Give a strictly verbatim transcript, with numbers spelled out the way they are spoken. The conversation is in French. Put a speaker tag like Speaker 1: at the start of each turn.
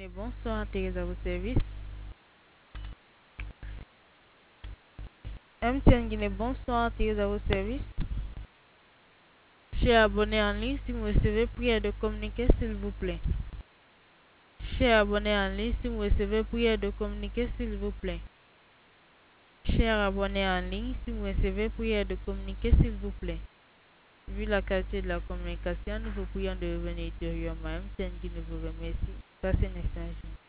Speaker 1: Guinée, bonsoir, Thérèse à vos services. M T N Guinée, bonsoir, Thérèse à vos services. Chers abonnés en ligne, si vous recevez, prière de communiquer, s'il vous plaît. Chers abonnés en ligne, si vous recevez, prière de communiquer, s'il vous plaît. Chers abonnés en ligne, si vous recevez, prière de communiquer, s'il vous plaît. Vu la qualité de la communication, nous vous prions de revenir ultérieurement. M T N Guinée vous remercie. Passez une excellente journée.